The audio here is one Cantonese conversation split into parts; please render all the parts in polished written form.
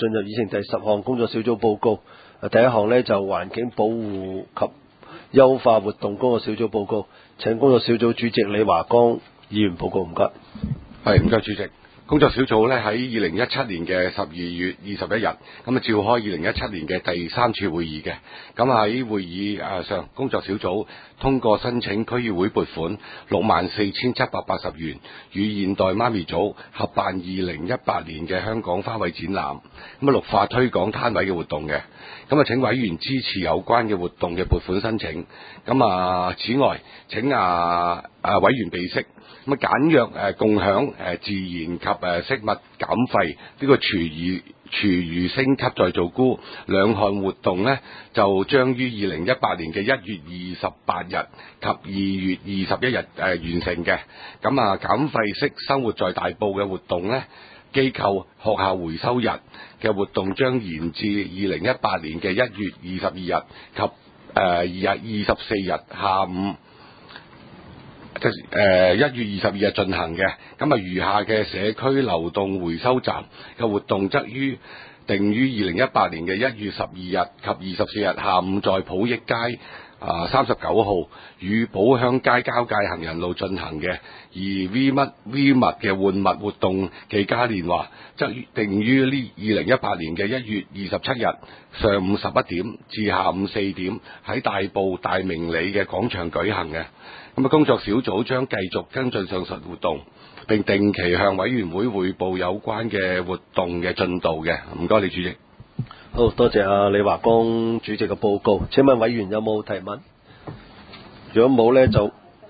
進入議程第10項工作小組報告。第一項呢，就環境保護及優化活動工作小組報告，請工作小組主席李華光議員報告，唔該。 係，唔該主席。工作小組咧喺2017年嘅12月21日，咁召開2017年嘅第3次會議嘅。咁喺會議上，工作小組通過申請區議會撥款64,780元，與現代媽咪組合辦2018年嘅香港花卉展覽，綠化推廣攤位嘅活動嘅。咁請委員支持有關嘅活動嘅撥款申請。此外，請委員備悉。簡約共享自然及飾物減廢呢個廚餘升級再造菇兩項活動呢，就將於2018年嘅1月28日及2月21日完成嘅。減廢式生活在大埔嘅活動呢，機構學校回收日嘅活動將延至2018年嘅1月22日及2月24日下午。1月22日進行嘅。餘下嘅社區流動回收站嘅活動則定於2018年嘅1月12日及24日下午在普益街39號與寶鄉街交界行人路進行嘅。而 V 物嘅換物活動暨嘉年華則定於2018年嘅1月27日上午11點至下午4點喺大埔大明里嘅廣場舉行嘅。工作小組將繼續跟進上述活動，並定期向委員會匯報有關嘅活動嘅進度嘅。唔該，李主席。 好，多謝李華光主席嘅報告。請問委員有冇提問？如果冇呢，就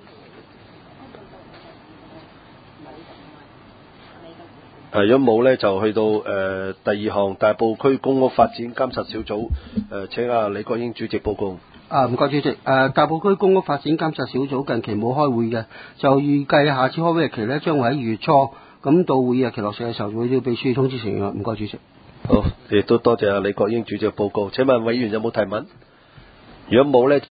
如果冇呢，就去到第2項大埔區公屋發展監察小組。請李國英主席報告。 唔該主席。大埔區公屋發展監察小組近期冇開會嘅，就預計下次開會日期呢將會喺2月初。咁到會議日期落實嘅時候，會要秘書通知成員。唔該主席。 好，亦都多謝李國英主席嘅報告。請問委員有冇提問？如果冇呢？